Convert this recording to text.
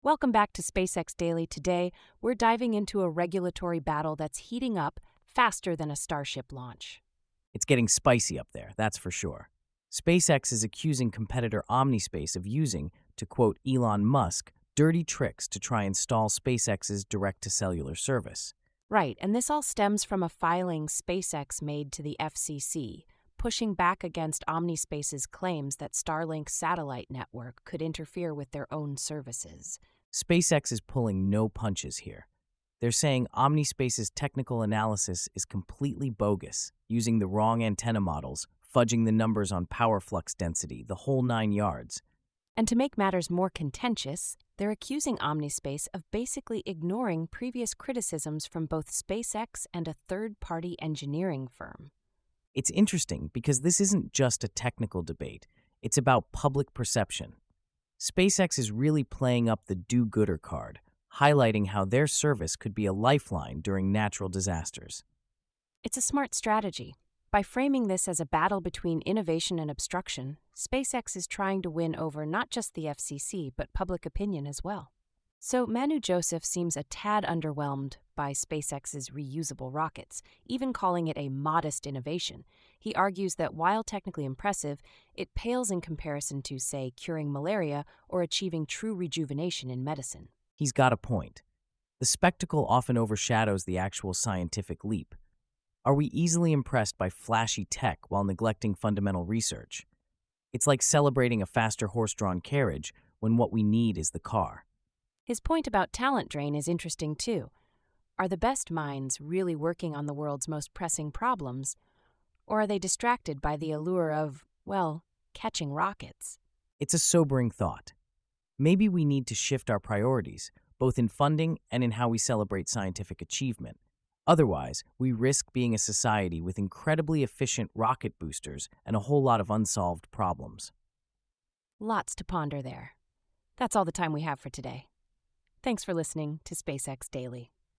Welcome back to SpaceX Daily. Today, we're diving into a regulatory battle that's heating up faster than a Starship launch. It's getting spicy up there, that's for sure. SpaceX is accusing competitor Omnispace of using, to quote Elon Musk, dirty tricks to try and stall SpaceX's direct-to-cellular service. Right, and this all stems from a filing SpaceX made to the FCC, pushing back against Omnispace's claims that Starlink's satellite network could interfere with their own services. SpaceX is pulling no punches here. They're saying Omnispace's technical analysis is completely bogus, using the wrong antenna models, fudging the numbers on power flux density, the whole 9 yards. And to make matters more contentious, they're accusing Omnispace of basically ignoring previous criticisms from both SpaceX and a third-party engineering firm. It's interesting because this isn't just a technical debate, it's about public perception. SpaceX is really playing up the do-gooder card, highlighting how their service could be a lifeline during natural disasters. It's a smart strategy. By framing this as a battle between innovation and obstruction, SpaceX is trying to win over not just the FCC, but public opinion as well. So Manu Joseph seems a tad underwhelmed by SpaceX's reusable rockets, even calling it a modest innovation. He argues that while technically impressive, it pales in comparison to, say, curing malaria or achieving true rejuvenation in medicine. He's got a point. The spectacle often overshadows the actual scientific leap. Are we easily impressed by flashy tech while neglecting fundamental research? It's like celebrating a faster horse-drawn carriage when what we need is the car. His point about talent drain is interesting too. Are the best minds really working on the world's most pressing problems, or are they distracted by the allure of, well, catching rockets? It's a sobering thought. Maybe we need to shift our priorities, both in funding and in how we celebrate scientific achievement. Otherwise, we risk being a society with incredibly efficient rocket boosters and a whole lot of unsolved problems. Lots to ponder there. That's all the time we have for today. Thanks for listening to SpaceX Daily.